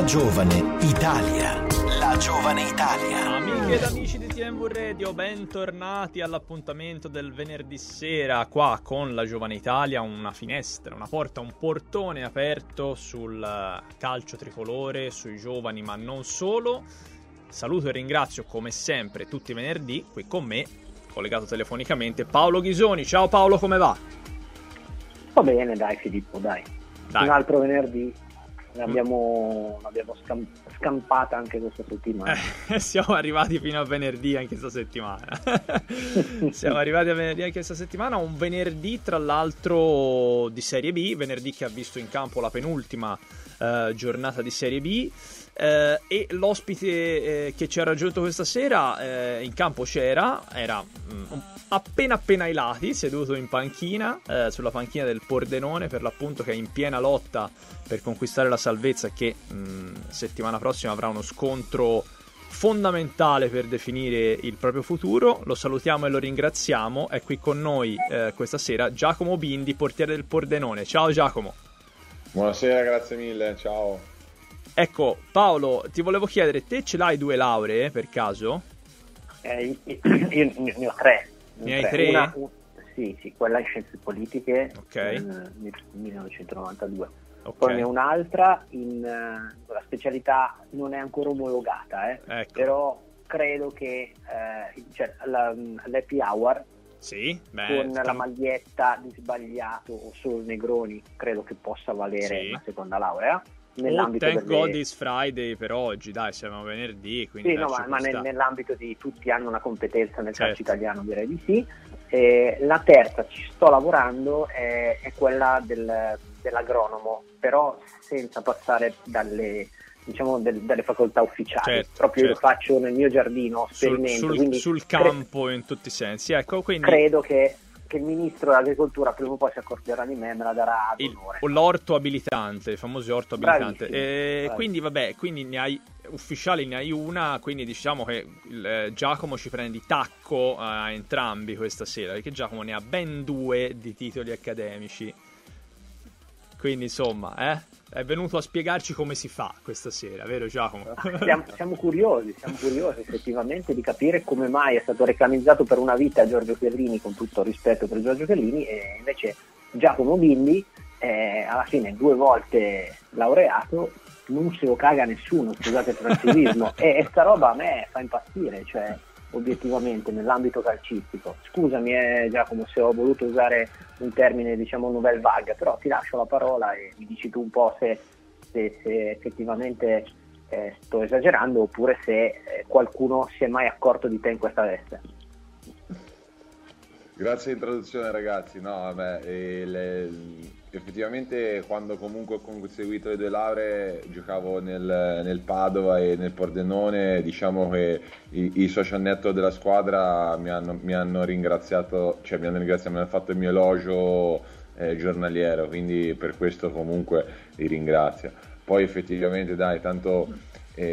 La Giovane Italia. La Giovane Italia. Amiche ed amici di TMV Radio, bentornati all'appuntamento del venerdì sera qua con La Giovane Italia, una finestra, una porta, un portone aperto sul calcio tricolore, sui giovani ma non solo. Saluto e ringrazio come sempre tutti i venerdì qui con me, collegato telefonicamente, Paolo Ghisoni. Ciao Paolo, come va? Va bene, dai Filippo, dai. Un altro venerdì. L'abbiamo scampata anche questa settimana. Siamo arrivati fino a venerdì anche questa settimana. Siamo arrivati a venerdì anche questa settimana. Un venerdì tra l'altro di Serie B, venerdì che ha visto in campo la penultima giornata di Serie B. E l'ospite che ci ha raggiunto questa sera in campo era appena ai lati, seduto in panchina, sulla panchina del Pordenone, per l'appunto, che è in piena lotta per conquistare la salvezza, che settimana prossima avrà uno scontro fondamentale per definire il proprio futuro. Lo salutiamo e lo ringraziamo. È qui con noi questa sera Giacomo Bindi, portiere del Pordenone. Ciao Giacomo. Buonasera, grazie mille, ciao. Ecco Paolo, ti volevo chiedere, te ce l'hai 2 lauree per caso? Io ne ho 3. Ne hai 3? Sì, quella in scienze politiche, okay. Nel 1992. Okay. Poi ne ho un'altra la specialità non è ancora omologata, ecco. Però credo che l'happy hour, sì, con la maglietta di sbagliato o solo Negroni, credo che possa valere una seconda laurea. Thank God it's Friday per oggi, dai, siamo venerdì, quindi sì, no, ma nell'ambito di tutti hanno una competenza nel calcio italiano, direi di sì. La terza, ci sto lavorando, è quella dell'agronomo, però senza passare dalle facoltà ufficiali, Io lo faccio nel mio giardino, sperimento sul campo in tutti i sensi, ecco, quindi credo che il ministro dell'agricoltura prima o poi si accorgerà di me la darà ad onore. L'orto abilitante, il famoso orto abilitante. Bravissimo. Quindi ne hai ufficiali, ne hai una, quindi diciamo che Giacomo ci prende di tacco a entrambi questa sera, perché Giacomo ne ha ben 2 di titoli accademici. Quindi insomma, è venuto a spiegarci come si fa questa sera, vero Giacomo? Siamo curiosi effettivamente di capire come mai è stato reclamizzato per una vita Giorgio Chiellini, con tutto il rispetto per Giorgio Chiellini, e invece Giacomo Bindi alla fine 2 volte laureato, non se lo caga nessuno, scusate il francesismo, e sta roba a me fa impazzire, cioè obiettivamente nell'ambito calcistico. Scusami Giacomo se ho voluto usare un termine nouvelle vague, però ti lascio la parola e mi dici tu un po' se effettivamente sto esagerando, oppure se qualcuno si è mai accorto di te in questa veste. Grazie all'introduzione, ragazzi. No, effettivamente quando comunque ho conseguito le 2 lauree giocavo nel Padova e nel Pordenone. Diciamo che i social network della squadra mi hanno ringraziato, mi hanno fatto il mio elogio giornaliero, quindi per questo comunque li ringrazio. Poi effettivamente tanto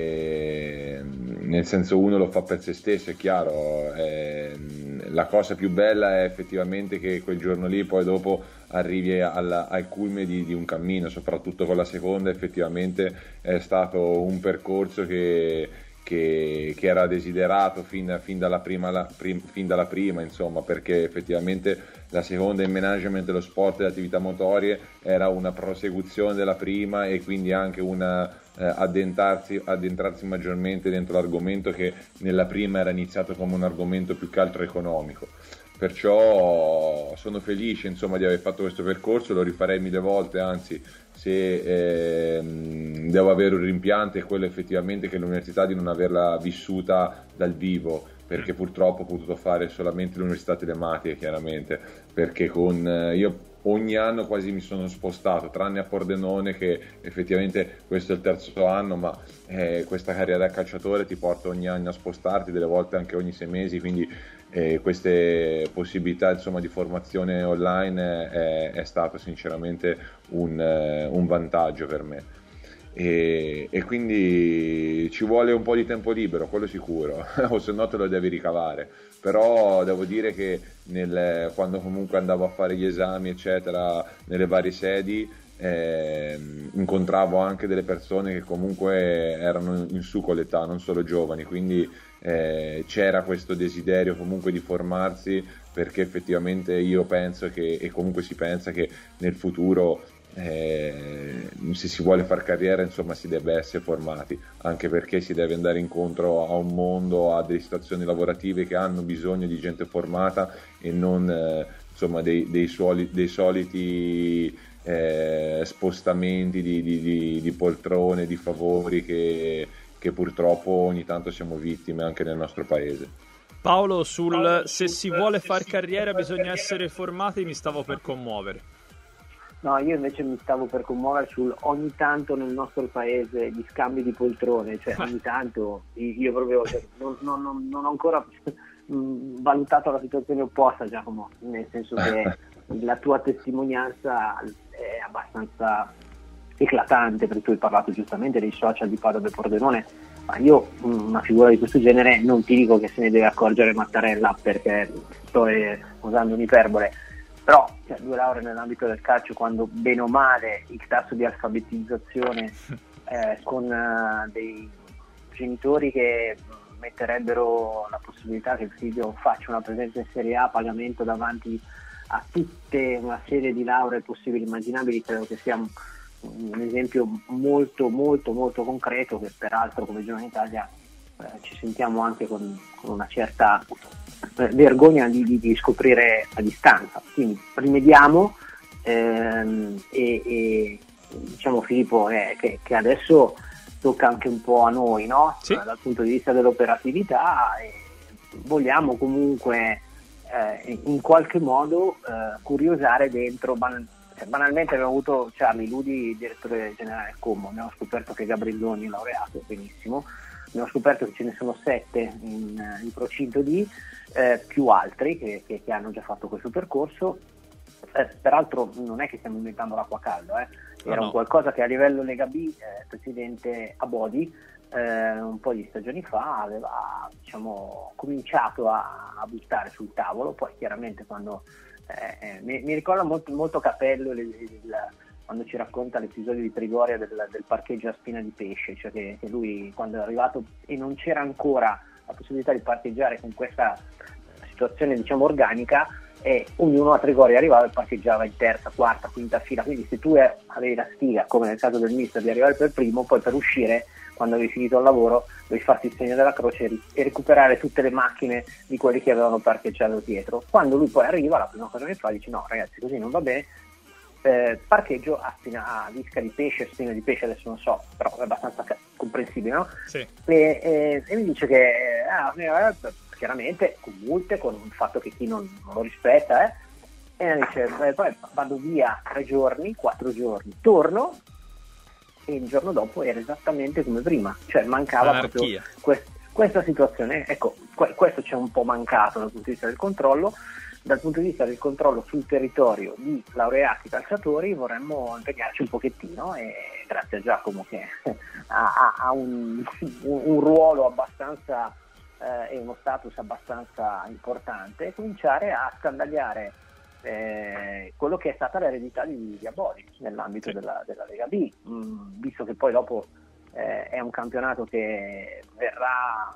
nel senso, uno lo fa per se stesso, è chiaro. La cosa più bella è effettivamente che quel giorno lì poi dopo arrivi al culmine di un cammino, soprattutto con la seconda. Effettivamente è stato un percorso che era desiderato fin dalla prima, insomma, perché effettivamente la seconda in management dello sport e delle attività motorie era una prosecuzione della prima, e quindi anche una addentrarsi maggiormente dentro l'argomento, che nella prima era iniziato come un argomento più che altro economico. Perciò sono felice, insomma, di aver fatto questo percorso, lo rifarei 1000 volte, anzi, se devo avere un rimpianto è quello effettivamente che l'università di non averla vissuta dal vivo, perché purtroppo ho potuto fare solamente l'università telematica, chiaramente, perché io ogni anno quasi mi sono spostato, tranne a Pordenone, che effettivamente questo è il 3° anno, ma questa carriera da calciatore ti porta ogni anno a spostarti, delle volte anche ogni 6 mesi, quindi queste possibilità, insomma, di formazione online è stato sinceramente un vantaggio per me. E quindi ci vuole un po' di tempo libero, quello sicuro, o se no te lo devi ricavare. Però devo dire che quando comunque andavo a fare gli esami eccetera nelle varie sedi, incontravo anche delle persone che comunque erano in su con l'età, non solo giovani, quindi c'era questo desiderio comunque di formarsi, perché effettivamente io penso che, e comunque si pensa che nel futuro se si vuole far carriera, insomma, si deve essere formati, anche perché si deve andare incontro a un mondo, a delle situazioni lavorative che hanno bisogno di gente formata e non insomma dei soliti spostamenti di poltrone, di favori che purtroppo ogni tanto siamo vittime anche nel nostro paese. Paolo, se si vuole far carriera bisogna essere formati, mi stavo per commuovere. No, io invece mi stavo per commuovere sul ogni tanto nel nostro paese gli scambi di poltrone, cioè ogni tanto io proprio non ho ancora valutato la situazione opposta, Giacomo, nel senso che la tua testimonianza è abbastanza eclatante, perché tu hai parlato giustamente dei social di Paolo Del Pordenone, ma io una figura di questo genere non ti dico che se ne deve accorgere Mattarella, perché sto usando un'iperbole, però 2 lauree nell'ambito del calcio, quando bene o male il tasso di alfabetizzazione con dei genitori che metterebbero la possibilità che il figlio faccia una presenza in Serie A a pagamento davanti a tutte una serie di lauree possibili e immaginabili, credo che sia un esempio molto molto molto concreto, che peraltro come Giovane Italia ci sentiamo anche con una certa vergogna di scoprire a distanza. Quindi rimediamo e diciamo, Filippo, che adesso tocca anche un po' a noi, no? Sì. Dal punto di vista dell'operatività, vogliamo comunque in qualche modo curiosare dentro. Banalmente abbiamo avuto Charlie Ludi, direttore generale Como, abbiamo scoperto che Gabrilloni è laureato, benissimo, abbiamo scoperto che ce ne sono 7 in procinto di più altri che hanno già fatto questo percorso. Peraltro non è che stiamo inventando l'acqua calda, era un qualcosa che a livello Lega B il presidente Abodi un po' di stagioni fa aveva, diciamo, cominciato a buttare sul tavolo. Poi chiaramente quando mi ricorda molto, molto Capello quando ci racconta l'episodio di Trigoria del parcheggio a Spina di Pesce, cioè che lui quando è arrivato e non c'era ancora la possibilità di parcheggiare con questa situazione, diciamo, organica, e ognuno a Trigoria arrivava e parcheggiava in terza, quarta, quinta fila. Quindi se tu avevi la sfiga, come nel caso del mister, di arrivare per primo, poi per uscire, quando avevi finito il lavoro, dovevi farti il segno della croce e recuperare tutte le macchine di quelli che avevano parcheggiato dietro. Quando lui poi arriva, la prima cosa che fa, dice: no ragazzi, così non va bene, parcheggio a Lisca di Pesce, Spina di Pesce, adesso non so, però è abbastanza comprensibile, no? Sì. E mi dice che chiaramente con multe, con il fatto che chi non lo rispetta, e mi dice poi vado via 3 giorni, 4 giorni, torno e il giorno dopo era esattamente come prima, cioè mancava Anarchia. proprio questa situazione. Ecco, questo c'è un po' mancato dal punto di vista del controllo. Dal punto di vista del controllo sul territorio di laureati calciatori vorremmo impegnarci un pochettino, e grazie a Giacomo che ha un ruolo abbastanza e uno status abbastanza importante, cominciare a scandagliare quello che è stata l'eredità di Abodi nell'ambito della Lega B, visto che poi dopo è un campionato che verrà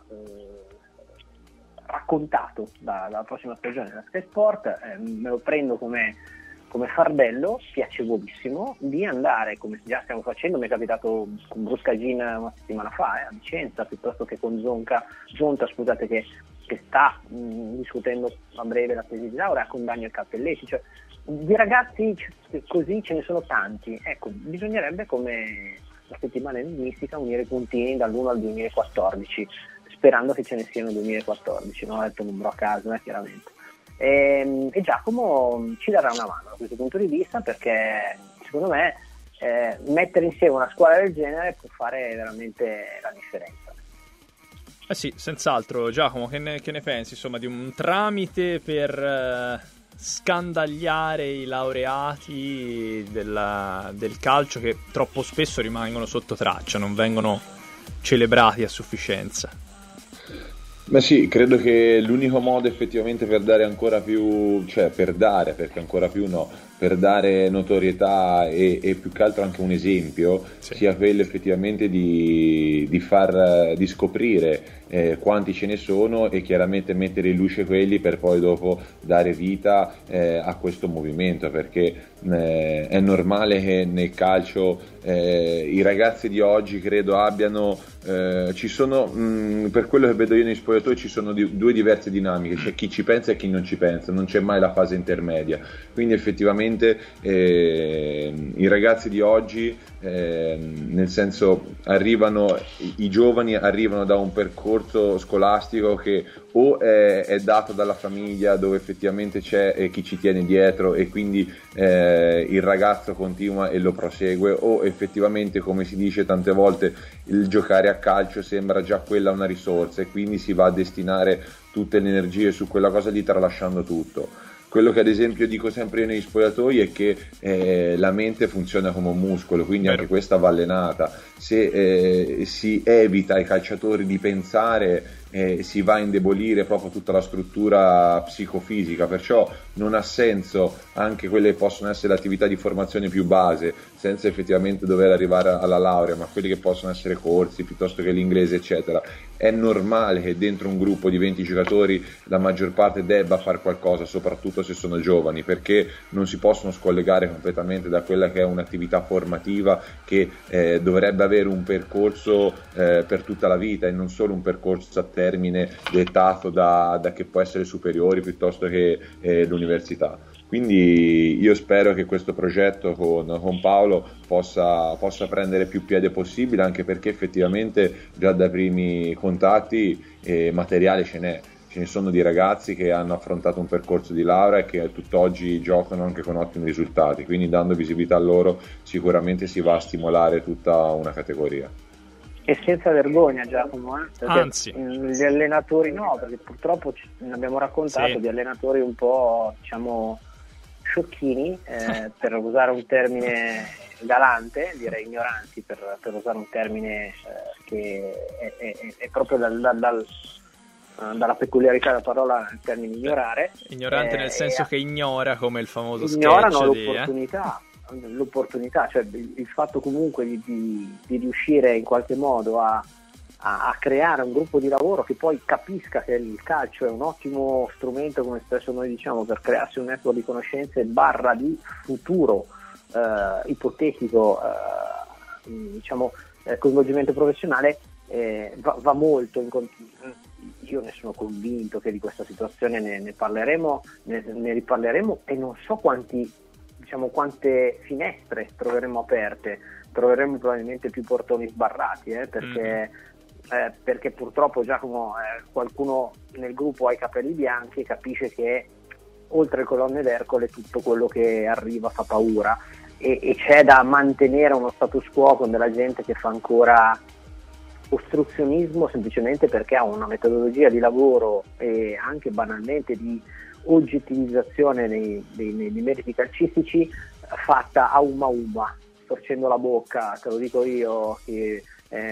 raccontato dalla prossima stagione della Sky Sport. Me lo prendo come fardello piacevolissimo di andare, come già stiamo facendo. Mi è capitato con Bruscagin una settimana fa a Vicenza, piuttosto che con Zonta, scusate, che sta discutendo a breve la tesi di laurea, con Daniel Cappelletti. Cioè, di ragazzi così ce ne sono tanti. Ecco, bisognerebbe, come la settimana enigmistica, unire i puntini dall'1 al 2014, sperando che ce ne siano 2014, non ho detto un numero a caso, chiaramente. E Giacomo ci darà una mano da questo punto di vista, perché secondo me mettere insieme una squadra del genere può fare veramente la differenza. Sì, senz'altro. Giacomo, che ne pensi, insomma, di un tramite per scandagliare i laureati del calcio, che troppo spesso rimangono sotto traccia, non vengono celebrati a sufficienza? Ma sì, credo che l'unico modo effettivamente per dare ancora più, cioè per dare, perché ancora più no, per dare notorietà e più che altro anche un esempio, sia quello effettivamente di scoprire quanti ce ne sono e chiaramente mettere in luce quelli per poi dopo dare vita a questo movimento, perché è normale che nel calcio i ragazzi di oggi credo abbiano ci sono per quello che vedo io nei spogliatoi ci sono due diverse dinamiche, c'è chi ci pensa e chi non ci pensa, non c'è mai la fase intermedia, quindi effettivamente i ragazzi di oggi nel senso i giovani arrivano da un percorso scolastico che o è dato dalla famiglia dove effettivamente c'è chi ci tiene dietro e quindi il ragazzo continua e lo prosegue, o effettivamente, come si dice tante volte, il giocare a calcio sembra già quella una risorsa e quindi si va a destinare tutte le energie su quella cosa lì tralasciando tutto. Quello che ad esempio dico sempre io negli spogliatoi è che la mente funziona come un muscolo, quindi anche questa va allenata. Se si evita ai calciatori di pensare, si va a indebolire proprio tutta la struttura psicofisica, perciò non ha senso anche quelle che possono essere le attività di formazione più base, senza effettivamente dover arrivare alla laurea, ma quelli che possono essere corsi piuttosto che l'inglese eccetera. È normale che dentro un gruppo di 20 giocatori la maggior parte debba fare qualcosa, soprattutto se sono giovani, perché non si possono scollegare completamente da quella che è un'attività formativa che dovrebbe avere un percorso per tutta la vita e non solo un percorso a termine dettato da che può essere superiori piuttosto che l'università. Quindi io spero che questo progetto con Paolo possa prendere più piede possibile, anche perché effettivamente già dai primi contatti materiale ce ne sono di ragazzi che hanno affrontato un percorso di laurea e che tutt'oggi giocano anche con ottimi risultati, quindi dando visibilità a loro sicuramente si va a stimolare tutta una categoria. E senza vergogna, Giacomo, anzi, gli allenatori no, perché purtroppo ne abbiamo raccontato di allenatori un po', diciamo, sciocchini, per usare un termine galante, direi ignoranti per usare un termine che è proprio dalla peculiarità della parola il termine ignorare. Ignorante nel senso che ignora, come il famoso ignorano sketch l'opportunità, cioè il fatto comunque di riuscire in qualche modo a creare un gruppo di lavoro che poi capisca che il calcio è un ottimo strumento, come spesso noi diciamo, per crearsi un network di conoscenze / di futuro ipotetico diciamo coinvolgimento professionale, va molto io ne sono convinto che di questa situazione ne parleremo, ne riparleremo, e non so quante finestre troveremo aperte, troveremo probabilmente più portoni sbarrati, perché purtroppo Giacomo, qualcuno nel gruppo ha i capelli bianchi e capisce che oltre le colonne d'Ercole tutto quello che arriva fa paura, e c'è da mantenere uno status quo con della gente che fa ancora ostruzionismo semplicemente perché ha una metodologia di lavoro e anche banalmente di oggettivizzazione dei meriti calcistici fatta a uma, storcendo la bocca, te lo dico io, che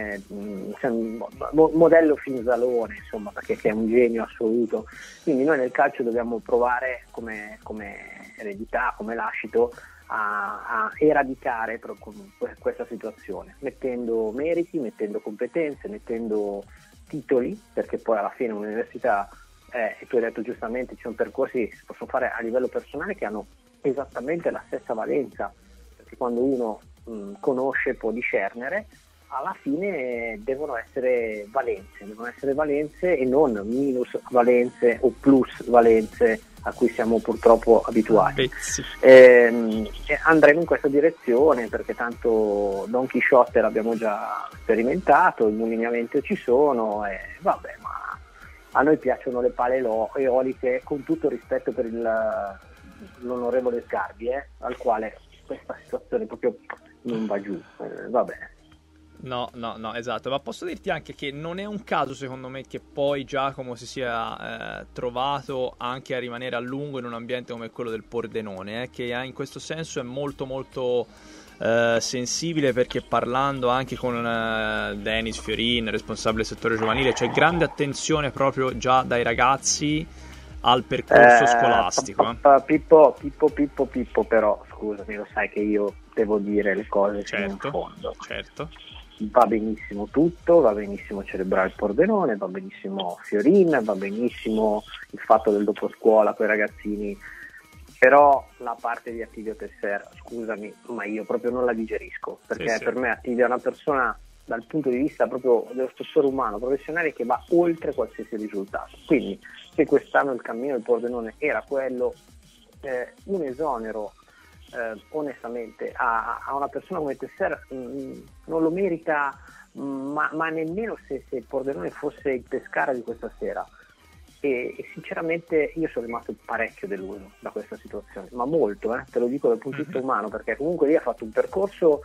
modello Finzalone, insomma, perché è un genio assoluto. Quindi noi nel calcio dobbiamo provare come eredità, come lascito, a eradicare questa situazione, mettendo meriti, mettendo competenze, mettendo titoli, perché poi alla fine un'università, e tu hai detto giustamente, ci sono percorsi che si possono fare a livello personale che hanno esattamente la stessa valenza, perché quando uno conosce può discernere, alla fine devono essere valenze e non minus valenze o plus valenze a cui siamo purtroppo abituati. Andremo in questa direzione perché tanto Don Chisciotte l'abbiamo già sperimentato, i lineamenti ci sono, ma a noi piacciono le pale eoliche, con tutto rispetto per l'onorevole Sgarbi, al quale questa situazione proprio non va giù, va bene. No, esatto, ma posso dirti anche che non è un caso secondo me che poi Giacomo si sia trovato anche a rimanere a lungo in un ambiente come quello del Pordenone, che in questo senso è molto molto sensibile, perché parlando anche con Denis Fiorin, responsabile del settore giovanile, c'è grande attenzione proprio già dai ragazzi al percorso scolastico. Pippo, però scusami, lo sai che io devo dire le cose fino in fondo. Certo. Va benissimo tutto, va benissimo celebrare il Pordenone, va benissimo Fiorin, va benissimo il fatto del dopo scuola con i ragazzini, però la parte di Attilio Tesser, scusami, ma io proprio non la digerisco, perché per me Attilio è una persona dal punto di vista proprio dello spessore umano, professionale, che va oltre qualsiasi risultato. Quindi se quest'anno il cammino del Pordenone era quello, un esonero onestamente a una persona come Tesser non lo merita, ma nemmeno se il Pordenone fosse il Pescara di questa sera. E sinceramente io sono rimasto parecchio deluso da questa situazione, ma molto, te lo dico dal punto di vista umano, perché comunque lì ha fatto un percorso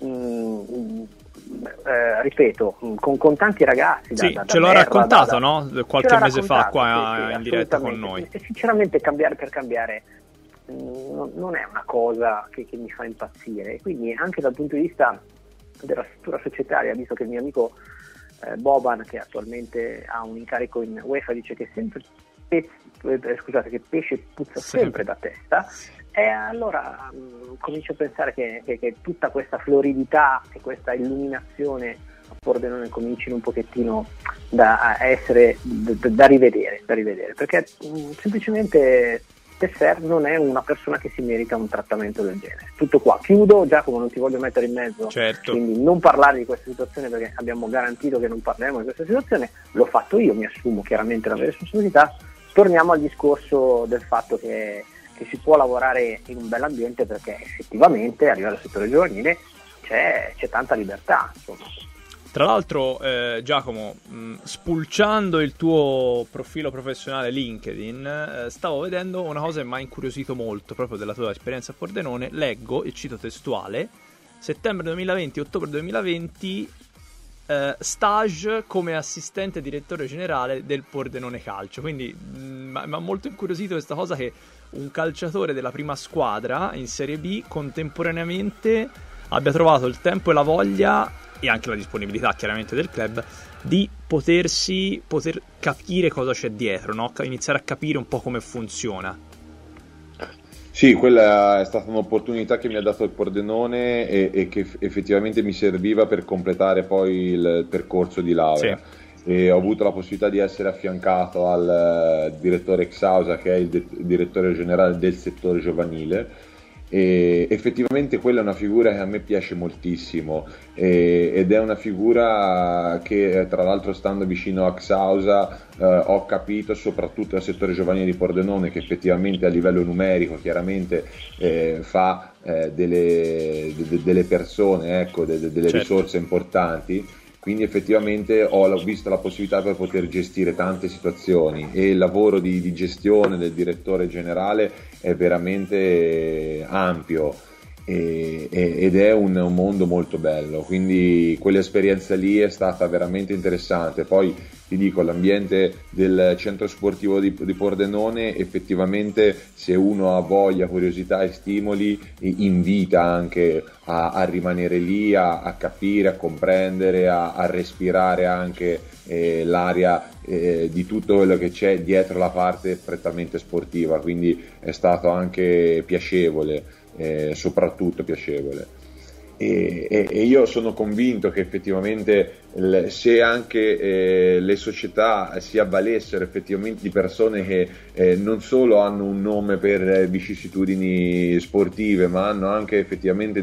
ripeto, con tanti ragazzi. Ce l'ho raccontato, no? Qualche mese fa qua in diretta con noi. E sinceramente cambiare per cambiare non è una cosa che mi fa impazzire, quindi anche dal punto di vista della struttura societaria, visto che il mio amico Boban, che attualmente ha un incarico in UEFA, dice che che pesce puzza sempre da testa, e allora comincio a pensare che tutta questa floridità e questa illuminazione a Pordenone comincino un pochettino da essere da rivedere, perché semplicemente Tesser non è una persona che si merita un trattamento del genere. Tutto qua, chiudo. Giacomo, non ti voglio mettere in mezzo, quindi non parlare di questa situazione, perché abbiamo garantito che non parleremo di questa situazione. L'ho fatto io, mi assumo chiaramente la mia responsabilità. Torniamo al discorso del fatto che si può lavorare in un bell'ambiente, perché effettivamente a livello settore giovanile c'è tanta libertà, insomma. Tra l'altro, Giacomo, spulciando il tuo profilo professionale LinkedIn, stavo vedendo una cosa che mi ha incuriosito molto, proprio della tua esperienza a Pordenone. Leggo, e cito testuale: settembre 2020, ottobre 2020, stage come assistente direttore generale del Pordenone Calcio. Quindi mi ha molto incuriosito questa cosa, che un calciatore della prima squadra in Serie B contemporaneamente abbia trovato il tempo e la voglia, e anche la disponibilità chiaramente del club, di poter capire cosa c'è dietro, no? Iniziare a capire un po' come funziona. Sì, quella è stata un'opportunità che mi ha dato il Pordenone e che effettivamente mi serviva per completare poi il percorso di laurea. Sì. E ho avuto la possibilità di essere affiancato al direttore Xausa, che è il direttore generale del settore giovanile, e effettivamente quella è una figura che a me piace moltissimo, ed è una figura che, tra l'altro, stando vicino a Xausa, ho capito, soprattutto nel settore giovanile di Pordenone, che effettivamente a livello numerico chiaramente fa delle persone, ecco, delle risorse importanti. Quindi effettivamente ho visto la possibilità per poter gestire tante situazioni, e il lavoro di gestione del direttore generale è veramente ampio ed è un mondo molto bello, quindi quell'esperienza lì è stata veramente interessante. Poi ti dico, l'ambiente del centro sportivo di Pordenone, effettivamente, se uno ha voglia, curiosità e stimoli, invita anche a rimanere lì, a capire, a comprendere, a respirare anche l'aria di tutto quello che c'è dietro la parte prettamente sportiva. Quindi è stato anche piacevole, soprattutto piacevole. E io sono convinto che effettivamente, se anche le società si avvalessero effettivamente di persone che non solo hanno un nome per vicissitudini sportive, ma hanno anche effettivamente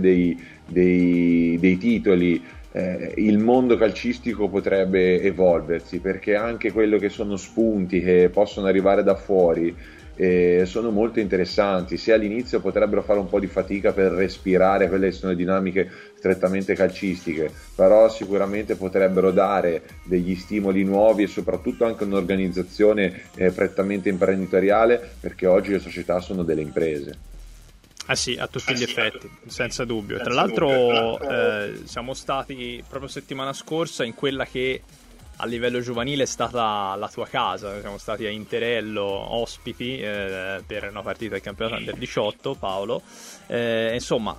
dei titoli, il mondo calcistico potrebbe evolversi, perché anche quello che sono spunti che possono arrivare da fuori sono molto interessanti. Se all'inizio potrebbero fare un po' di fatica per respirare quelle che sono dinamiche strettamente calcistiche, però sicuramente potrebbero dare degli stimoli nuovi, e soprattutto anche un'organizzazione prettamente imprenditoriale, perché oggi le società sono delle imprese. Sì, a tutti gli effetti, senza dubbio. Tra l'altro siamo stati proprio settimana scorsa in quella che a livello giovanile è stata la tua casa. Siamo stati a Interello ospiti per una partita del campionato Under 18, Paolo. Insomma,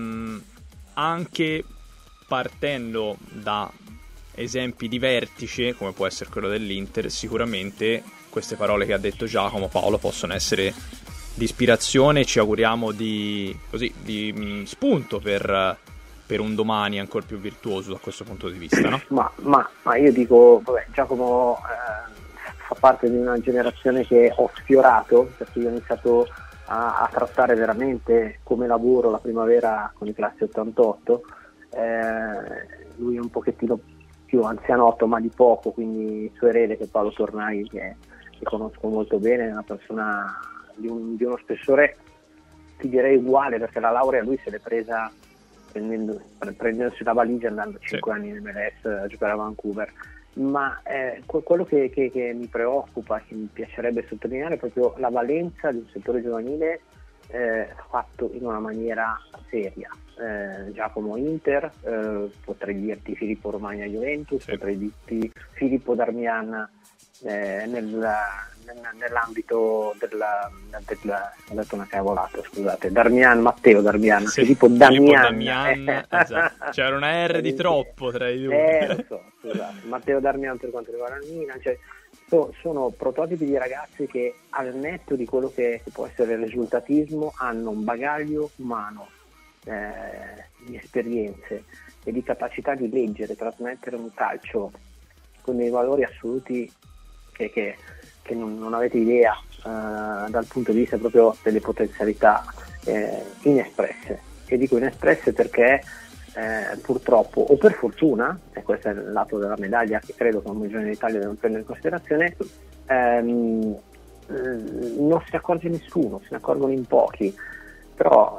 anche partendo da esempi di vertice, come può essere quello dell'Inter, sicuramente queste parole che ha detto Giacomo, Paolo, possono essere di ispirazione. Ci auguriamo di spunto per un domani ancora più virtuoso da questo punto di vista, no? Ma io dico, vabbè, Giacomo fa parte di una generazione che ho sfiorato, perché io ho iniziato a trattare veramente come lavoro la primavera con i classi 88. Lui è un pochettino più anzianotto, ma di poco, quindi il suo erede, che è Paolo Tornai, che conosco molto bene, è una persona di uno spessore, ti direi uguale, perché la laurea lui se l'è presa prendendosi la valigia, andando 5 anni in MLS a giocare a Vancouver. Ma quello che mi preoccupa, che mi piacerebbe sottolineare, è proprio la valenza di un settore giovanile fatto in una maniera seria. Giacomo Inter, potrei dirti Filippo Romagna Juventus, potrei dirti Filippo Darmian nell'ambito ho detto una cavolata, scusate, Matteo Darmian, sì, Filippo Damian, esatto. C'era una R di troppo tra i due. Lo so, scusate. Matteo Darmian per quanto riguarda il Milan, cioè, sono prototipi di ragazzi che, al netto di quello che può essere il risultatismo, hanno un bagaglio umano, di esperienze e di capacità di leggere, trasmettere un calcio con dei valori assoluti che non avete idea, dal punto di vista proprio delle potenzialità inespresse. E dico inespresse perché purtroppo, o per fortuna, e questo è il lato della medaglia che credo che un giorno in Italia devono prendere in considerazione, non se ne accorge nessuno, se ne accorgono in pochi, però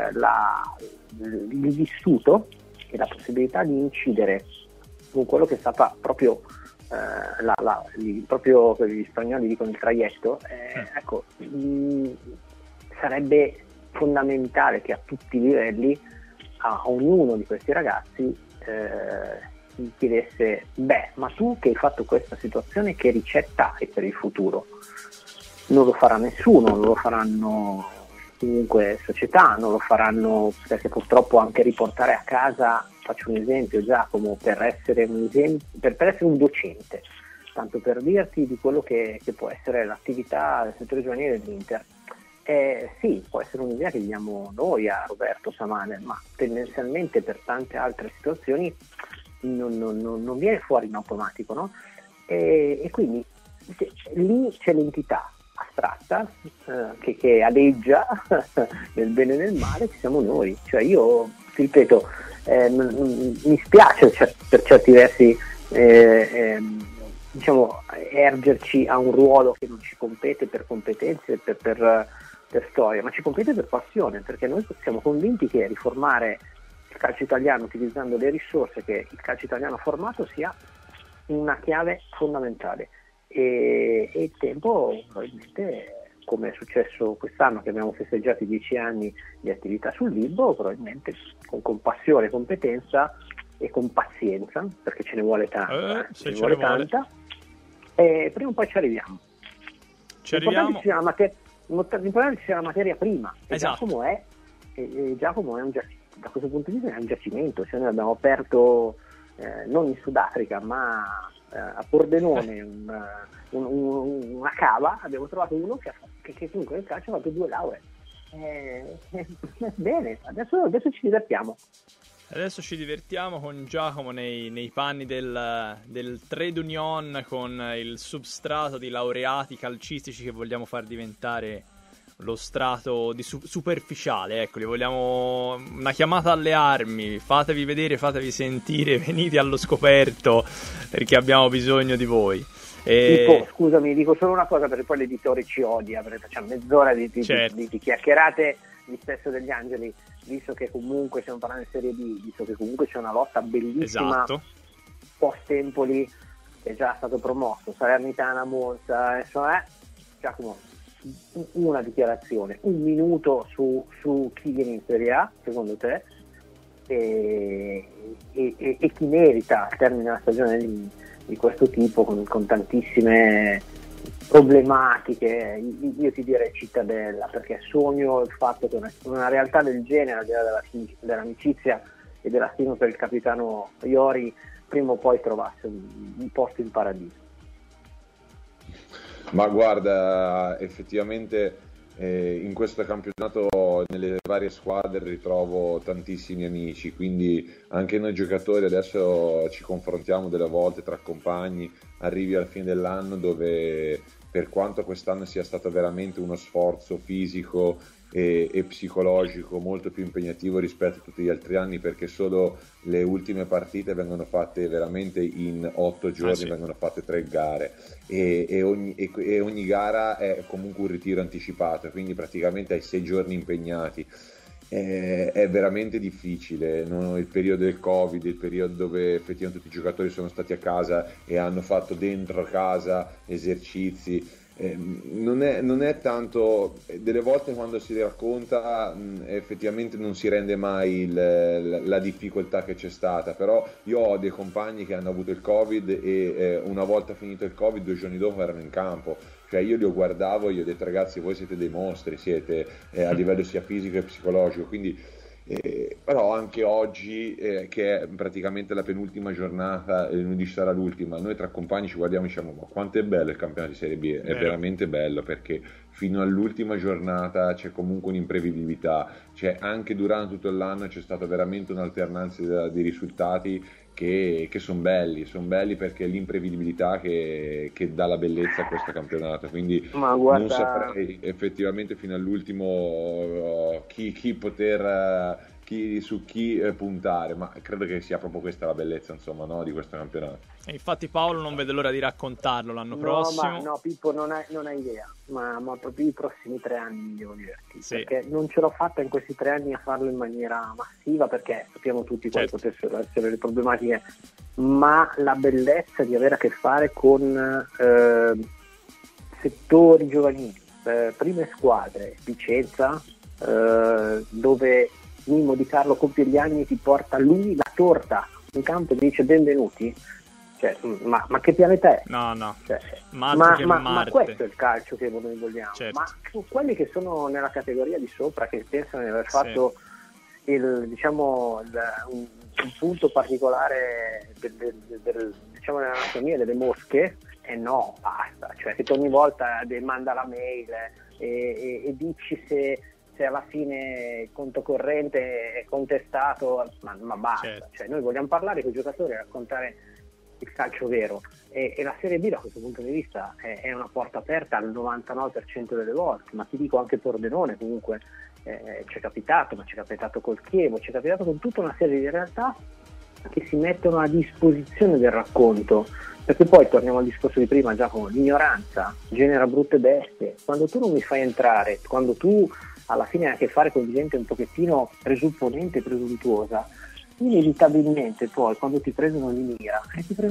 il vissuto e la possibilità di incidere con quello che è stata proprio proprio gli spagnoli dicono il traghetto, ecco, sarebbe fondamentale che a tutti i livelli a ognuno di questi ragazzi si chiedesse: ma tu che hai fatto questa situazione, che ricetta hai per il futuro? Non lo farà nessuno, non lo faranno comunque società, non lo faranno, perché purtroppo anche riportare a casa, faccio un esempio, Giacomo, per essere un docente, tanto per dirti di quello che può essere l'attività del settore giovanile dell'Inter. Sì, può essere un'idea che diamo noi a Roberto Samane, ma tendenzialmente per tante altre situazioni non viene fuori in automatico, no? E quindi lì c'è l'entità astratta che aleggia nel bene e nel male, ci siamo noi. Cioè io, ti ripeto, mi spiace per certi versi diciamo ergerci a un ruolo che non ci compete per competenze, per storia, ma ci compete per passione, perché noi siamo convinti che riformare il calcio italiano utilizzando le risorse che il calcio italiano ha formato sia una chiave fondamentale. E il tempo, probabilmente, come è successo quest'anno che abbiamo festeggiato i 10 anni di attività sul Libro, probabilmente con passione, competenza e con pazienza, perché ce ne vuole tanta, ce ne vuole tanta, e prima o poi ci arriviamo. L'importante ci sia la materia prima, e esatto. Giacomo è da questo punto di vista è un giacimento. Cioè, noi abbiamo aperto non in Sudafrica ma a Pordenone una cava, abbiamo trovato uno che comunque nel calcio ha fatto 2 lauree. Bene, adesso ci divertiamo. Adesso ci divertiamo con Giacomo nei panni del trade union, con il substrato di laureati calcistici che vogliamo far diventare lo strato di superficiale. Ecco, li vogliamo una chiamata alle armi: fatevi vedere, fatevi sentire, venite allo scoperto, perché abbiamo bisogno di voi. Scusami, dico solo una cosa, perché poi l'editore ci odia, perché facciamo mezz'ora di chiacchierate di Spesso degli Angeli, visto che comunque stiamo parlando di Serie B, visto che comunque c'è una lotta bellissima, esatto, post Empoli, che è già stato promosso, Salernitana, Monza, insomma, Giacomo, una dichiarazione, 1 minuto su chi viene in Serie A secondo te, e chi merita al termine della stagione di questo tipo, con tantissime problematiche. Io ti direi Cittadella, perché sogno il fatto che una realtà del genere, al di là dell'amicizia e della stima per il capitano Iori, prima o poi trovasse un posto in paradiso. Ma guarda, effettivamente in questo campionato nelle varie squadre ritrovo tantissimi amici, quindi anche noi giocatori adesso ci confrontiamo delle volte tra compagni, arrivi alla fine dell'anno dove, per quanto quest'anno sia stato veramente uno sforzo fisico e psicologico molto più impegnativo rispetto a tutti gli altri anni, perché solo le ultime partite vengono fatte veramente in 8 giorni, sì. Vengono fatte 3 gare e ogni gara è comunque un ritiro anticipato, quindi praticamente hai 6 giorni impegnati. È veramente difficile, no? Il periodo del Covid, il periodo dove effettivamente tutti i giocatori sono stati a casa e hanno fatto dentro casa esercizi. Non è tanto, delle volte quando si racconta effettivamente non si rende mai la difficoltà che c'è stata, però io ho dei compagni che hanno avuto il Covid e una volta finito il Covid 2 giorni dopo erano in campo, cioè io li guardavo e gli ho detto ragazzi voi siete dei mostri, siete a livello sia fisico che psicologico, quindi però anche oggi che è praticamente la penultima giornata e lunedì sarà l'ultima, noi tra compagni ci guardiamo e diciamo ma quanto è bello il campionato di Serie B, è veramente bello perché fino all'ultima giornata c'è comunque un'imprevedibilità, cioè anche durante tutto l'anno c'è stata veramente un'alternanza di risultati che sono belli perché è l'imprevedibilità che dà la bellezza a questo campionato, quindi non saprei effettivamente fino all'ultimo chi poter su chi puntare, ma credo che sia proprio questa la bellezza, insomma, no, di questo campionato. E infatti Paolo non vede l'ora di raccontarlo l'anno prossimo. No, Pippo non hai idea, ma proprio i prossimi 3 anni mi devo divertire, sì. Perché non ce l'ho fatta in questi 3 anni a farlo in maniera massiva, perché sappiamo tutti quali potessero essere le problematiche, ma la bellezza di avere a che fare con settori giovanili, prime squadre, Vicenza, dove Mimmo Di Carlo compie gli anni e ti porta lui la torta in campo e dice benvenuti, cioè, ma che pianeta è? No, cioè, ma questo è il calcio che noi vogliamo, certo. Ma quelli che sono nella categoria di sopra, che pensano di aver fatto un punto particolare dell'anatomia delle mosche, no, basta, cioè che ogni volta manda la mail e dici se alla fine il conto corrente è contestato, ma basta, certo. Cioè noi vogliamo parlare con i giocatori, raccontare il calcio vero e la Serie B da questo punto di vista è una porta aperta al 99% delle volte, ma ti dico anche Pordenone comunque ci è capitato, ma ci è capitato col Chievo, ci è capitato con tutta una serie di realtà che si mettono a disposizione del racconto, perché poi torniamo al discorso di prima, Giacomo, l'ignoranza genera brutte bestie. Quando tu non mi fai entrare, quando tu alla fine hai a che fare con gente un pochettino presupponente, presuntuosa, inevitabilmente poi quando ti prendono di mira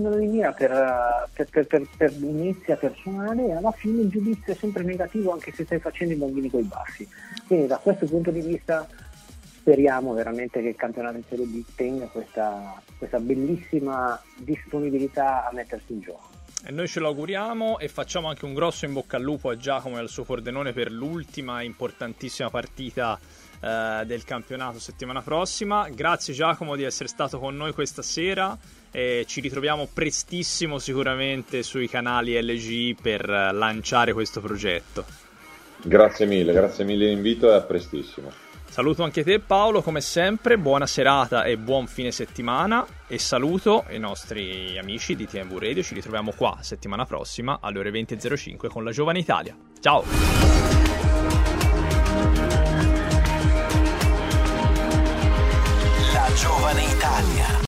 per inizia personale, e alla fine il giudizio è sempre negativo anche se stai facendo i bambini coi baffi. Quindi da questo punto di vista speriamo veramente che il campionato in Serie B tenga questa bellissima disponibilità a mettersi in gioco. E noi ce lo auguriamo e facciamo anche un grosso in bocca al lupo a Giacomo e al suo Pordenone per l'ultima importantissima partita del campionato settimana prossima. Grazie Giacomo di essere stato con noi questa sera e ci ritroviamo prestissimo sicuramente sui canali LG per lanciare questo progetto. Grazie mille dell'invito e a prestissimo. Saluto anche te Paolo, come sempre, buona serata e buon fine settimana, e saluto i nostri amici di TMV Radio. Ci ritroviamo qua settimana prossima alle ore 20.05 con la Giovane Italia. Ciao! La Giovane Italia.